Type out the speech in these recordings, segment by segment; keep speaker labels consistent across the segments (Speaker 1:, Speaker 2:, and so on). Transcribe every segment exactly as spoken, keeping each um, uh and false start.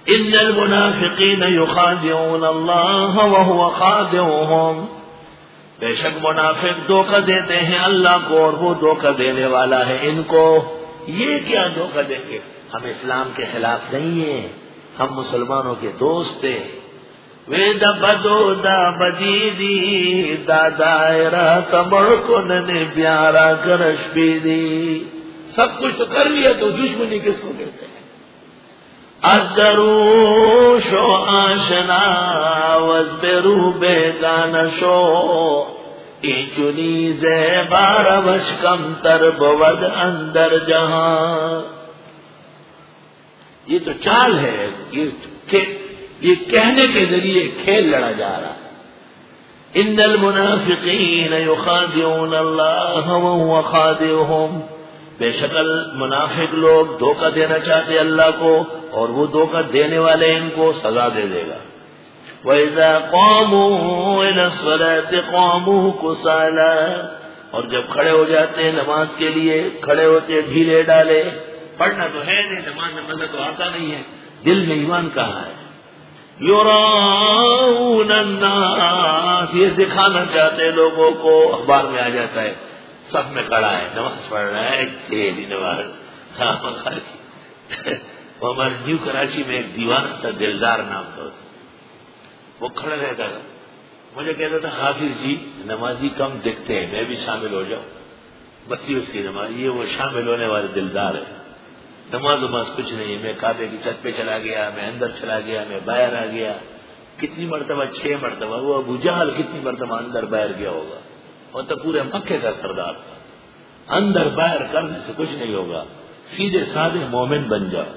Speaker 1: ان المنافقین یخادعون اللہ وهو خادعهم، بے شک منافق دھوکہ دیتے ہیں اللہ کو اور وہ دھوکہ دینے والا ہے ان کو۔ یہ کیا دھوکہ دیں گے؟ ہم اسلام کے خلاف نہیں ہیں، ہم مسلمانوں کے دوست ہیں۔ وید بدو دا بدیدی دا دائرہ تمڑ کو ننے پیارا کرش پیدی، سب کچھ تو کر لیا تو دشمنی کس کو کہتے ہیں؟ ازدرو شو آشنا وزبرو بیگان شو، ایچنی زیبار وشکم تر بود اندر جہاں۔ یہ تو چال ہے، یہ یہ کہنے کے ذریعے کھیل لڑا جا رہا ہے۔ ان المنافقین یخادعون اللہ وهو خادعهم، بے شکل منافق لوگ دھوکہ دینا چاہتے اللہ کو اور وہ دھوکہ دینے والے ان کو سزا دے دے گا۔ وَإِذَا قَامُوا إِلَى الصَّلَاةِ قَامُوا كُسَالَىٰ، اور جب کھڑے ہو جاتے ہیں نماز کے لیے کھڑے ہوتے ڈھیلے ڈالے۔ پڑھنا تو ہے نہیں، نماز میں مزہ تو آتا نہیں ہے، دل میں ایمان کہاں ہے؟ یراؤن الناس، یہ دکھانا چاہتے لوگوں کو، اخبار میں آ جاتا ہے سب میں کھڑا ہے نماز پڑھ رہا ہے، تیری نماز۔ وہ ہمارے نیو کراچی میں ایک دیوانہ تھا، دلدار نام تھا اس، وہ کھڑا رہتا تھا، مجھے کہتا تھا حافظ جی نمازی کم دکھتے ہیں، میں بھی شامل ہو جاؤں، بس یہ اس کی نماز، یہ وہ شامل ہونے والے دلدار ہے۔ نماز وماز کچھ نہیں ہے، میں کعبے کی چھت پہ چلا گیا، میں اندر چلا گیا، میں باہر آ گیا، کتنی مرتبہ؟ چھ مرتبہ۔ وہ ابو جہل کتنی مرتبہ اندر باہر گیا ہوگا، اور تو پورے مکے کا سردار تھا۔ اندر باہر کرنے سے کچھ نہیں ہوگا، سیدھے سادے مومن بن جاؤ۔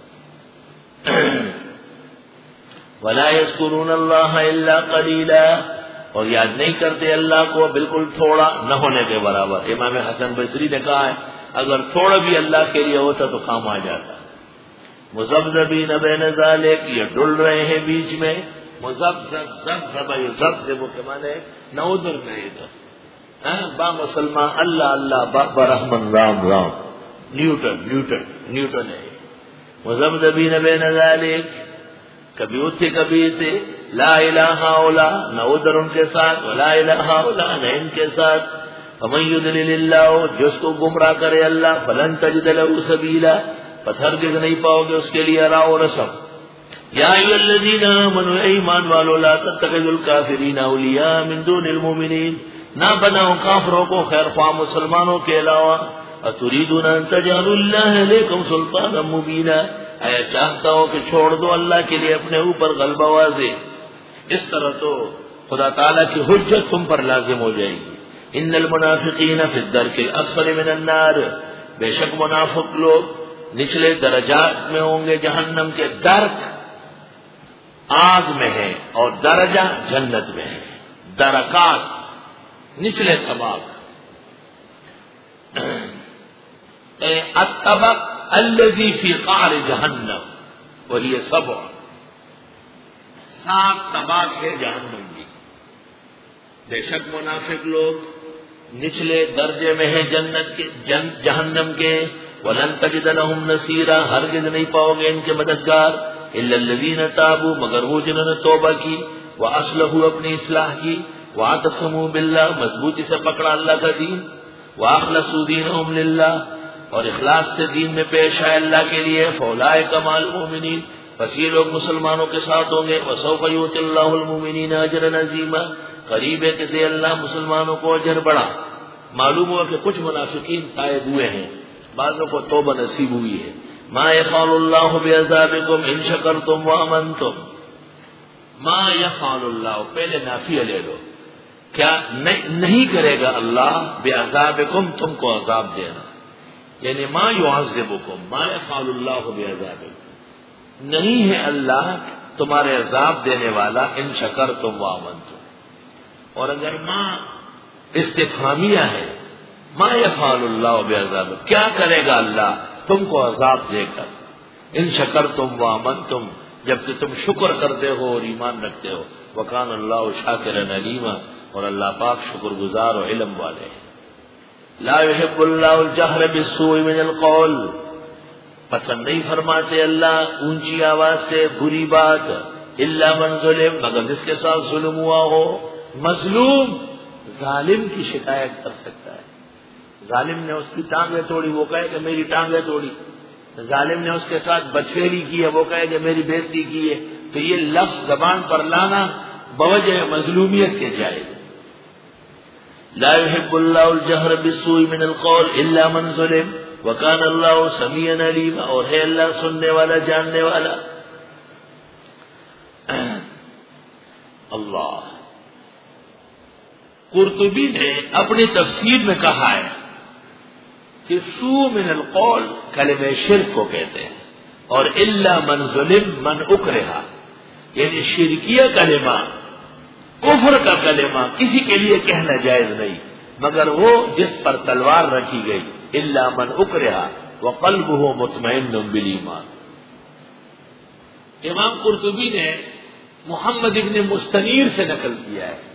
Speaker 1: وَلَا يَذْكُرُونَ اللَّهَ إِلَّا قَلِيلًا، اور یاد نہیں کرتے اللہ کو بالکل تھوڑا نہ ہونے کے برابر۔ امام حسن بصری نے کہا ہے اگر تھوڑا بھی اللہ کے لیے ہوتا تو کام آ جاتا۔ مذبذبین بین ذالک، یہ ڈل رہے ہیں بیچ میں، مذبذب ذبذب یذبذب کے معنی نہ ادھر نہ ادھر، با مسلمان اللہ اللہ با برحمن Ram Ram, Newton Newton Newton ہے۔ مذبذبین بین ذالک، کبھی اتھے کبھی اتھے، لا الہ الا، نہ ادھر ان کے ساتھ، ولا الہ الا، نہ ان کے ساتھ۔ فمن یضلل اللہ، جس کو گمراہ کرے اللہ، فلن تجد له سبیلا، پس ہرگز نہیں پاؤ گے اس کے لیے راہ و رسم۔ یا ایھا الذین آمنوا، ایمان والو، لا تتخذوا الکافرین اولیاء من دون المؤمنین، نہ بناؤ کافروں کو خیر خواہ مسلمانوں کے علاوہ۔ اتریدون ان تجعلوا اللہ علیکم سلطانا مبینا، اے چاہتا ہو کہ چھوڑ دو اللہ کے لیے اپنے اوپر غلبہ واضح، اس طرح تو خدا تعالیٰ کی حجت تم پر لازم ہو جائے گی۔ ان المنافقین فی الدرک الاسفل من النار، بے شک منافق لوگ نچلے درجات میں ہوں گے جہنم کے، درک آگ میں ہے اور درجہ جنت میں ہے، درکات نچلے طبق، الطبق الذی فی قعر جہنم وہی سبع، سات طبق ہے جہنم کی۔ بے شک منافق لوگ نچلے درجے میں ہے جنت کے جن جہنم کے، وَلَن تَجِدَ لَهُمْ نَصِيرًا، ہرگز نہیں پاؤ گے ان کے مددگار، إِلَّا الَّذِينَ تَابُوا، مگر وہ جنہوں نے توبہ کی، وَأَصْلَحُوا، اپنی اصلاح کی، وَاعْتَصَمُوا بِاللَّهِ، مضبوطی سے پکڑا اللہ کا دین، وَأَخْلَصُوا دِينَهُمْ لِلَّهِ، اور اخلاص سے دین میں پیش آئے اللہ کے لیے، فَأُولَٰئِکَ مَعَ الْمُؤْمِنِينَ، پس یہ لوگ مسلمانوں کے ساتھ ہوں گے، وَسَوْفَ يُؤْتِ اللَّهُ الْمُؤْمِنِينَ أَجْرًا عَظِيمًا، قریب ہے کہ دے اللہ مسلمانوں کو اجر بڑا۔ معلوم ہوا کہ کچھ منافقین تائب ہوئے ہیں، بعضوں کو توبہ نصیب ہوئی ہے۔ ما یفعل اللہ بعذابکم ان شکرتم وآمنتم، ما یفعل اللہ، پہلے نافیہ لے لو، کیا نہیں کرے گا اللہ بعذابکم، تم کو عذاب دینا، یعنی ما یعذبکم، ما یفعل اللہ بعذابکم، نہیں ہے اللہ تمہارے عذاب دینے والا ان شکرتم وآمنتم۔ اور اگر ماں استفہامیہ ہے، ما یفعل اللہ بعذابکم، کیا کرے گا اللہ تم کو عذاب دے کر، ان شکرتم وآمنتم، جبکہ تم شکر کرتے ہو اور ایمان رکھتے ہو، وکان اللہ شاکرا علیما، اور اللہ پاک شکر گزار اور علم والے ہیں۔ لا يحب اللہ الجہر بالسوء من القول، پسند نہیں فرماتے اللہ اونچی آواز سے بری بات الا من ظلم مگر جس کے ساتھ ظلم ہوا ہو. مظلوم ظالم کی شکایت کر سکتا ہے. ظالم نے اس کی ٹانگیں توڑی وہ کہے کہ میری ٹانگیں توڑی. ظالم نے اس کے ساتھ بدفعلی کی ہے وہ کہے کہ میری بےزتی کی ہے. تو یہ لفظ زبان پر لانا بوجہ مظلومیت کے جائز. لا يحب الله الجهر بالسوء من القول الا من ظلم وكان الله سميعا عليما. اور ہے اللہ سننے والا جاننے والا. اللہ قرطبی نے اپنی تفسیر میں کہا ہے کہ سوء من القول کلمہ شرک کو کہتے ہیں اور الا من ظلم من اکرہا یعنی شرکیہ کلمہ کفر کا کلمہ کسی کے لیے کہنا جائز نہیں مگر وہ جس پر تلوار رکھی گئی الا من اکرہا وقلبہ مطمئن بالایمان. امام قرطبی نے محمد ابن مستنیر سے نقل کیا ہے.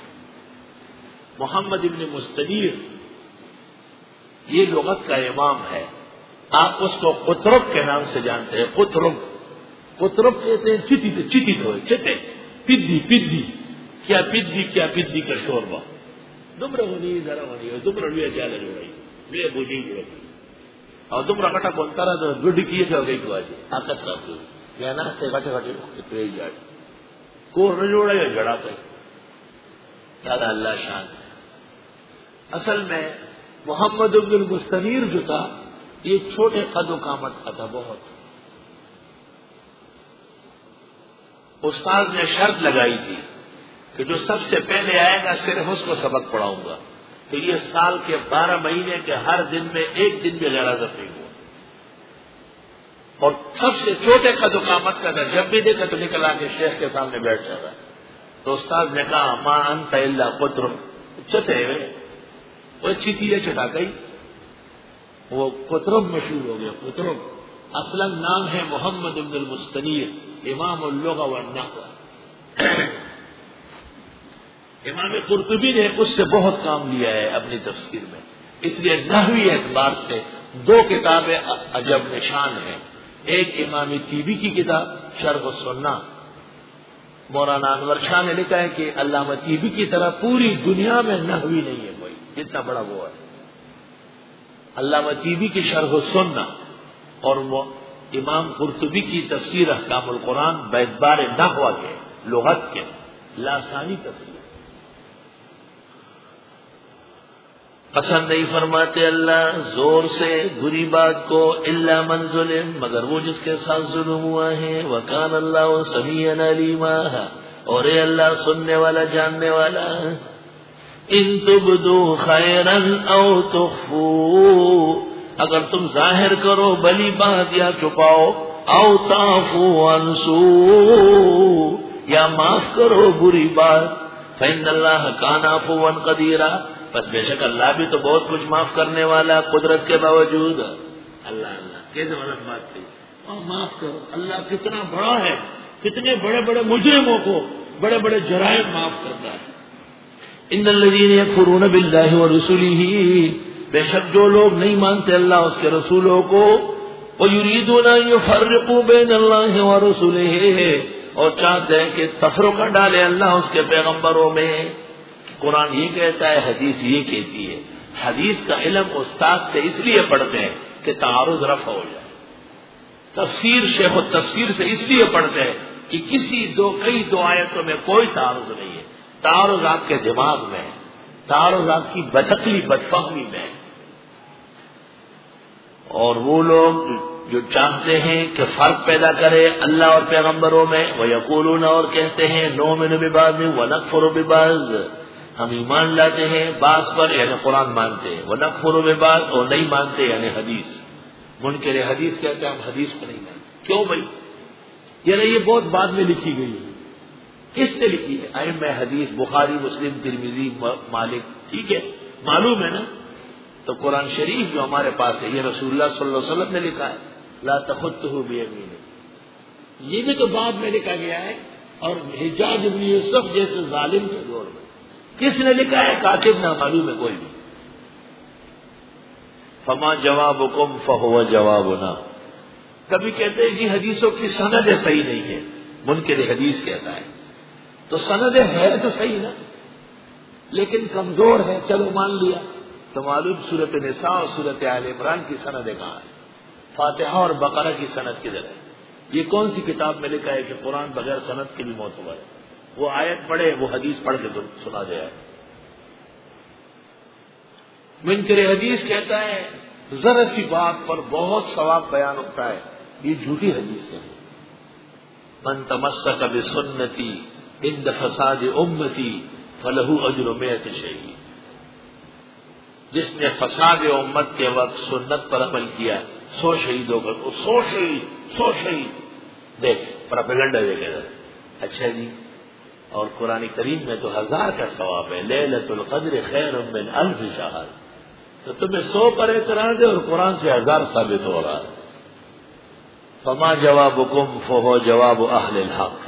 Speaker 1: محمد ابن مستنیر یہ لغت کا امام ہے. آپ اس کو قطرب کے نام سے جانتے ہیں. قطرب قطرب کہتے ہیں چٹی چٹی دھوئے چٹے پدی پدی کیا پدی کیا پدی کا شوربا دمرا ہونی ذرا ہونی دمرا لویا چالا جوڑائی لویا بوجھی جوڑائی اور دمرا کٹا بولتا رہا تو گڈ کیے سے ہو گئی کو آج طاقت کا تو یا ناستے کٹے کٹے پیڑ جاڑ کو نہ جوڑا یا جڑا پہ سارا اللہ شان ہے. اصل میں محمد ابن المستنیر جو تھا یہ چھوٹے قد و قامت کا تھا بہت. استاد نے شرط لگائی تھی کہ جو سب سے پہلے آئے گا صرف اس کو سبق پڑھاؤں گا. تو یہ سال کے بارہ مہینے کے ہر دن میں ایک دن بھی غیرت نہیں ہوا اور سب سے چھوٹے قد و قامت کا تھا. جب بھی دیکھا تو نکل آ کے شیخ کے سامنے بیٹھ جاتا. تو استاد نے کہا ماں انت الا قطرب چٹے وہ چیٹی ہے چٹا گئی وہ قطرب مشہور ہو گیا. قطرب اصلا نام ہے محمد ابن المستنیر امام اللغہ والنحو. امام قرطبی نے اس سے بہت کام لیا ہے اپنی تفسیر میں. اس لیے نحوی اعتبار سے دو کتابیں عجب نشان ہیں. ایک امام طیبی کی کتاب شرح السنہ مولانا انور شاہ نے لکھا ہے کہ علامہ طیبی کی طرح پوری دنیا میں نحوی نہیں ہے کوئی جتنا بڑا وہ ہے. علامہ طیبی کی شرح السنہ اور وہ امام قرطبی کی تفسیر احکام القرآن باعتبار نحو کے لغت کے لاسانی تفسیر. پسند نہیں فرماتے اللہ زور سے بری بات کو الا من ظلم مگر وہ جس کے ساتھ ظلم ہوا ہے. وکان اللہ سمیعا علیما اور اے اللہ سننے والا جاننے والا. ان تبدو خیرا او تخفو اگر تم ظاہر کرو بلی بات یا چھپاؤ او تعفو عن سوء یا معاف کرو بری بات فإن اللہ کان عفوا قدیرا بس بے شک اللہ بھی تو بہت کچھ معاف کرنے والا قدرت کے باوجود. اللہ اللہ کیسے غلط بات تھی اور معاف کرو. اللہ کتنا بڑا ہے کتنے بڑے بڑے مجرموں کو بڑے بڑے جرائم معاف کرتا ہے. ان الذین یکفرون باللہ ورسولہ بے شک جو لوگ نہیں مانتے اللہ اس کے رسولوں کو ویریدون ان یفرقوا بین اللہ ورسولہ اور چاہتے ہیں کہ تفرقہ ڈالے اللہ اس کے پیغمبروں میں. قرآن یہ کہتا ہے حدیث یہ کہتی ہے. حدیث کا علم استاد سے اس لیے پڑھتے ہیں کہ تعارض رفع ہو جائے. تفسیر شیخ التفسیر سے اس لیے پڑھتے ہیں کہ کسی دو کئی دو آیتوں میں کوئی تعارض نہیں ہے. تعارض آپ کے دماغ میں ہے تعارض آپ کی بدعقلی بدفہمی میں ہے. اور وہ لوگ جو چاہتے ہیں کہ فرق پیدا کرے اللہ اور پیغمبروں میں وہ یقولون اور کہتے ہیں نؤمن ببعض ونکفر ببعض ہم ایمان لاتے ہیں بعض پر یعنی قرآن مانتے ہیں ونکفر ببعض اور نہیں مانتے یعنی حدیث. منکر حدیث کہتے ہیں ہم حدیث کو نہیں مانتے. کیوں بھائی یعنی یہ بہت بعد میں لکھی گئی ہے. کس نے لکھی ہے؟ ائمہ حدیث بخاری مسلم ترمذی مالک ٹھیک ہے معلوم ہے نا. تو قرآن شریف جو ہمارے پاس ہے یہ رسول اللہ صلی اللہ علیہ وسلم نے لکھا ہے لا تخطه بیمینہ. یہ بھی تو بعد میں لکھا گیا ہے اور حجاج ابن یوسف جیسے ظالم کے دور میں کس نے لکھا ہے کاتب نہ معلوم ہے کوئی بھی. فما جوابکم فہو جوابنا کبھی کہتے ہیں کہ حدیثوں کی سند صحیح نہیں ہے، منکر حدیث کہتا ہے تو سند ہے تو صحیح نا، لیکن کمزور ہے، چلو مان لیا تو معلوم صورت نساء اور صورت آل عمران کی سند کہاں ہے، فاتحہ اور بقرہ کی سند کدھر ہے؟ یہ کون سی کتاب میں لکھا ہے کہ قرآن بغیر سند کے بھی معتبر ہے؟ وہ آیت پڑھے، وہ حدیث پڑھ کے سنا دے ہے۔ منکر حدیث کہتا ہے ذرا سی بات پر بہت ثواب بیان ہوتا ہے، یہ جھوٹی حدیث ہے۔ من تمسک بسنتی عند فساد امتی فلہ اجر مئۃ شہید، جس نے فساد امت کے وقت سنت پر عمل کیا سو شہید ہوگا، تو سو شہید سو شہید دیکھ پروپیگنڈا دیکھے گا۔ اچھا جی، اور قرآن کریم میں تو ہزار کا ثواب ہے، لیلۃ القدر خیر من الف شہر، تو تمہیں سو پر اعتراض ہے اور قرآن سے ہزار ثابت ہو رہا ہے۔ فما جوابکم فہو جواب اہل الحق،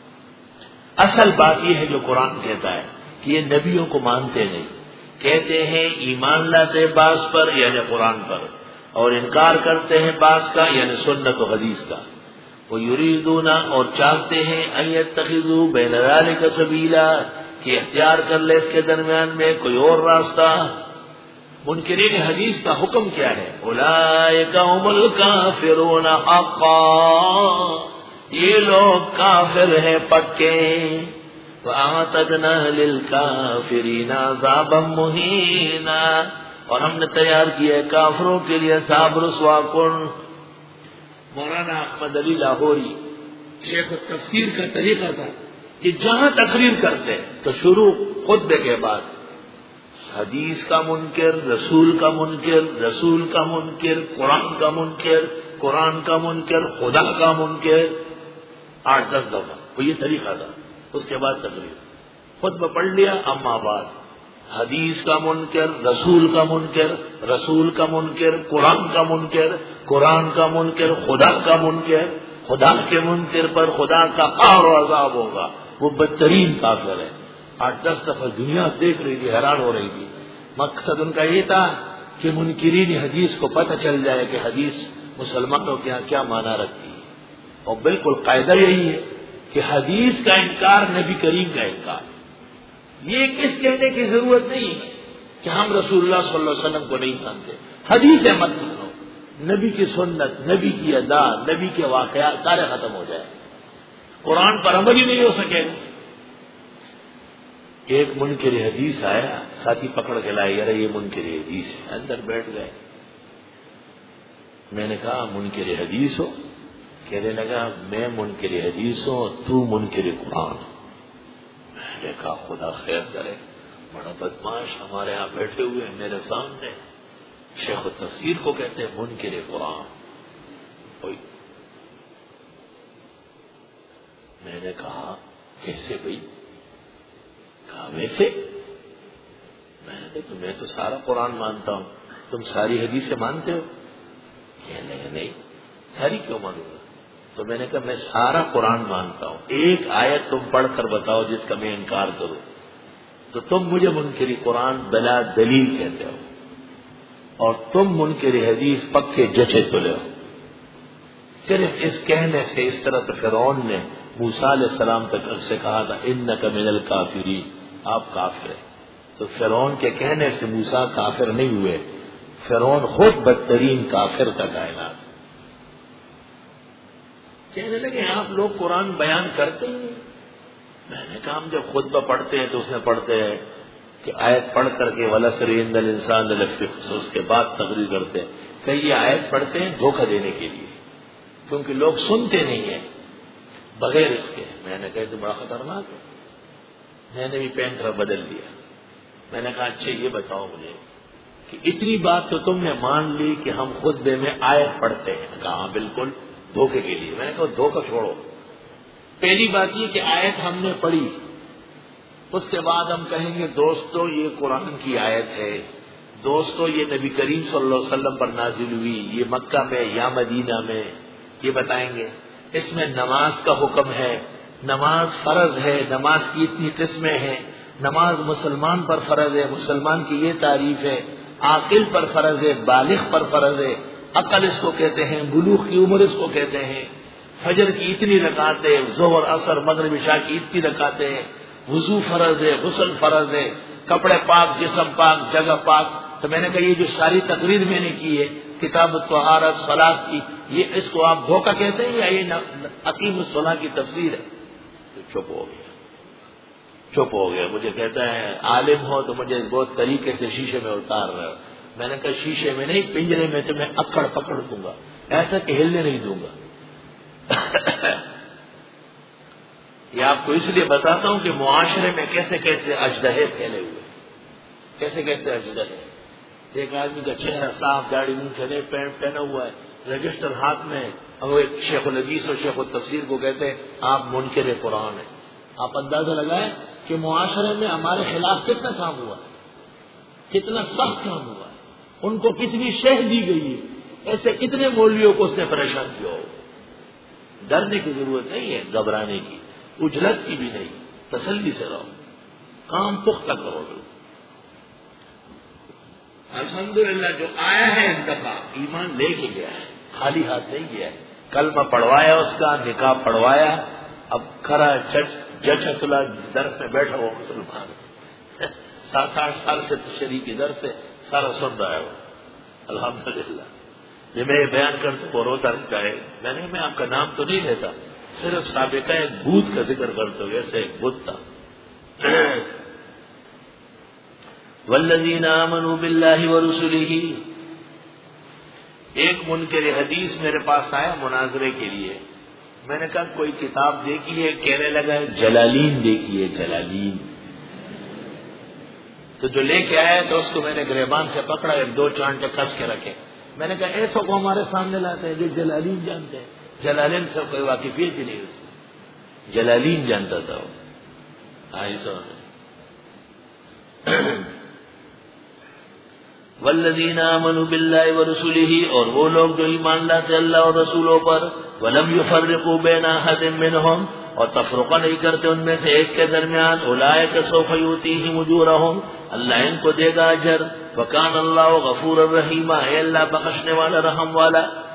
Speaker 1: اصل بات یہ ہے جو قرآن کہتا ہے کہ یہ نبیوں کو مانتے نہیں، کہتے ہیں ایمان لاتے بعض پر یعنی قرآن پر، اور انکار کرتے ہیں بعض کا یعنی سنت و حدیث کا۔ وہ یریدون، اور چاہتے ہیں ان یتخذوا بین ذلک سبیلا، کہ اختیار کر لے اس کے درمیان میں کوئی اور راستہ۔ منکرین حدیث کا حکم کیا ہے؟ اولئک هم الکافرون حقا، یہ لوگ کافر ہیں پکے۔ وَأَعْتَدْنَا لِلْكَافِرِينَ عَذَابًا مُهِينًا، اور ہم نے تیار کیے کافروں کے لیے عذاب رسوا کن۔ مولانا احمد علی لاہوری شیخ التفسیر کا طریقہ تھا کہ جہاں تقریر کرتے تو شروع خطبے کے بعد حدیث کا منکر، رسول کا منکر، رسول کا منکر، قرآن کا منکر، قرآن کا منکر، خدا کا منکر، آٹھ دس دفعہ وہ یہ طریقہ تھا۔ اس کے بعد تقریر، خطبہ پڑھ لیا، اما بعد حدیث کا منکر، رسول کا منکر، رسول کا منکر، قرآن کا منکر، قرآن کا منکر، خدا کا منکر، خدا کے منکر پر خدا کا قہر و عذاب ہوگا، وہ بدترین کافر ہے۔ آٹھ دس دفعہ دنیا دیکھ رہی تھی، حیران ہو رہی تھی۔ مقصد ان کا یہ تھا کہ منکرین حدیث کو پتہ چل جائے کہ حدیث مسلمانوں کے یہاں کیا معنی رکھتی ہے، اور بالکل قاعدہ یہی ہے کہ حدیث کا انکار نبی کریم کا انکار۔ یہ کس کہنے کی ضرورت نہیں ہے کہ ہم رسول اللہ صلی اللہ علیہ وسلم کو نہیں مانتے، حدیث ہے مت مانو، نبی کی سنت، نبی کی ادا، نبی کے واقعات سارے ختم ہو جائے، قرآن پر عمل ہی نہیں ہو سکے گا۔ ایک منکر حدیث آیا، ساتھی پکڑ کے لائے، یار یہ منکر حدیث ہے، اندر بیٹھ گئے۔ میں نے کہا منکر حدیث ہو؟ کہنے لگا میں منکر حدیث ہوں، تو منکر قرآن۔ میں نے کہا خدا خیر کرے، بڑا بدماش ہمارے ہاں بیٹھے ہوئے ہیں میرے سامنے، شیخ التفسیر کو کہتے ہیں منکر قرآن۔ میں نے کہا کیسے بھائی؟ کہا ویسے؟ میں نے کہا میں تو سارا قرآن مانتا ہوں، تم ساری حدیثیں مانتے ہو؟ کہنے لگا نہیں، ساری کیوں مانوں گا؟ تو میں نے کہا میں سارا قرآن مانتا ہوں، ایک آیت تم پڑھ کر بتاؤ جس کا میں انکار کروں، تو تم مجھے منکر قرآن بلا دلیل کہتے ہو، اور تم منکر حدیث پکے جچے تلے ہو۔ صرف اس کہنے سے اس طرح تو فرعون نے موسیٰ علیہ السلام تک سے کہا تھا انک من الکافرین، آپ کافر ہیں، تو فرعون کے کہنے سے موسیٰ کافر نہیں ہوئے، فرعون خود بدترین کافر کا کائنات۔ کہنے لگے آپ لوگ قرآن بیان کرتے ہیں؟ میں نے کہا ہم جب خطبہ پڑھتے ہیں تو اس میں پڑھتے ہیں کہ آیت پڑھ کر کے وَلَسْرِ إِنَّ الْإِنسَانَ لَفِي خُسْرٍ، اس کے بعد تقریر کرتے ہیں کہ یہ آیت پڑھتے ہیں دھوکہ دینے کے لیے، کیونکہ لوگ سنتے نہیں ہیں بغیر اس کے۔ میں نے کہا تو بڑا خطرناک ہے، میں نے بھی پین کر بدل دیا۔ میں نے کہا اچھا یہ بتاؤ مجھے کہ اتنی بات تو تم نے مان لی کہ ہم خطبے میں آیت پڑھتے ہیں؟ کہا ہاں بالکل، دھوکے کے لیے۔ میں نے کہا دھوکہ چھوڑو، پہلی بات یہ کہ آیت ہم نے پڑھی، اس کے بعد ہم کہیں گے دوستو یہ قرآن کی آیت ہے، دوستو یہ نبی کریم صلی اللہ علیہ وسلم پر نازل ہوئی، یہ مکہ میں یا مدینہ میں، یہ بتائیں گے۔ اس میں نماز کا حکم ہے، نماز فرض ہے، نماز کی اتنی قسمیں ہیں، نماز مسلمان پر فرض ہے، مسلمان کی یہ تعریف ہے، عاقل پر فرض ہے، بالغ پر فرض ہے، عقل اس کو کہتے ہیں، بلوغ کی عمر اس کو کہتے ہیں، فجر کی اتنی رکعتیں، ظہر عصر مغرب عشاء کی اتنی رکعتیں، وضو فرض ہے، غسل فرض ہے، کپڑے پاک، جسم پاک، جگہ پاک. تو میں نے کہا یہ جو ساری تقریر میں نے کی ہے کتاب الطہارت صلاۃ کی، یہ اس کو آپ دھوکہ کہتے ہیں یا یہ اقیم الصلاۃ کی تفسیر ہے؟ تو چپ ہو گیا چپ ہو گیا مجھے کہتا ہے عالم ہو تو مجھے بہت طریقے سے شیشے میں اتار رہے ہو. میں نے کہا شیشے میں نہیں، پنجرے میں تمہیں اکڑ پکڑ دوں گا، ایسا کہ ہلنے نہیں دوں گا. یہ آپ کو اس لیے بتاتا ہوں کہ معاشرے میں کیسے کیسے اژدہے پھیلے ہوئے، کیسے کیسے اژدہے. ایک آدمی کا چہرہ صاف، داڑھی منہ چلے، پینٹ پہنا ہوا ہے، رجسٹر ہاتھ میں، اور وہ شیخ الحدیث اور شیخ التفسیر کو کہتے ہیں آپ منکر قرآن ہیں. آپ اندازہ لگائیں کہ معاشرے میں ہمارے خلاف کتنا کام ہوا، کتنا سخت کام ہوا، ان کو کتنی شہ دی گئی ہے، ایسے کتنے مولویوں کو اس نے پریشان کیا ہو. ڈرنے کی ضرورت نہیں ہے، گھبرانے کی، اجلت کی بھی نہیں، تسلی سے رہو، کام پختہ کرو. الحمدللہ جو آیا ہے ان دفعہ ایمان لے کے گیا ہے، خالی ہاتھ نہیں گیا ہے. کلمہ پڑھوایا، اس کا نکاح پڑھوایا، اب کھرا جج اصلا درس میں بیٹھا ہوا مسلمان سات آٹھ سال سے شریک درس سے سارا سن رہا ہے وہ. الحمدللہ جب میں یہ بیان کرتا ہوں روتا رہتا ہے. میں نے میں آپ کا نام تو نہیں لیتا، صرف سابقہ ایک بت کا ذکر کرتا ہوں، ایسے ایک بت تھا. والذین آمنوا باللہ ورسلہ. ایک منکر حدیث میرے پاس آیا مناظرے کے لیے. میں نے کہا کوئی کتاب دیکھی ہے؟ کہنے لگا جلالین دیکھی ہے، جلالین. تو جو لے کے آیا تو اس کو میں نے گریبان سے پکڑا، ایک دو چانٹے کس کے رکھے. میں نے کہا ایسا کو ہمارے سامنے لاتے ہیں جو جلالین جانتے ہیں. جلالین سے کوئی واقفیت ہی نہیں اس کی، جلالین جانتا تھا وہ. ایسا والذین آمنوا باللہ ورسلہ. اور وہ لوگ جو ایمان لاتے اللہ اور رسولوں پر. ولم یفرقوا بین احد منہم. اور تفرقہ نہیں کرتے ان میں سے ایک کے درمیان. اولئک سوف یؤتیہم اجورہم. اللہ ان کو دے گا اجر. وکان اللہ غفور الرحیم. ہے اللہ بخشنے والا رحم والا.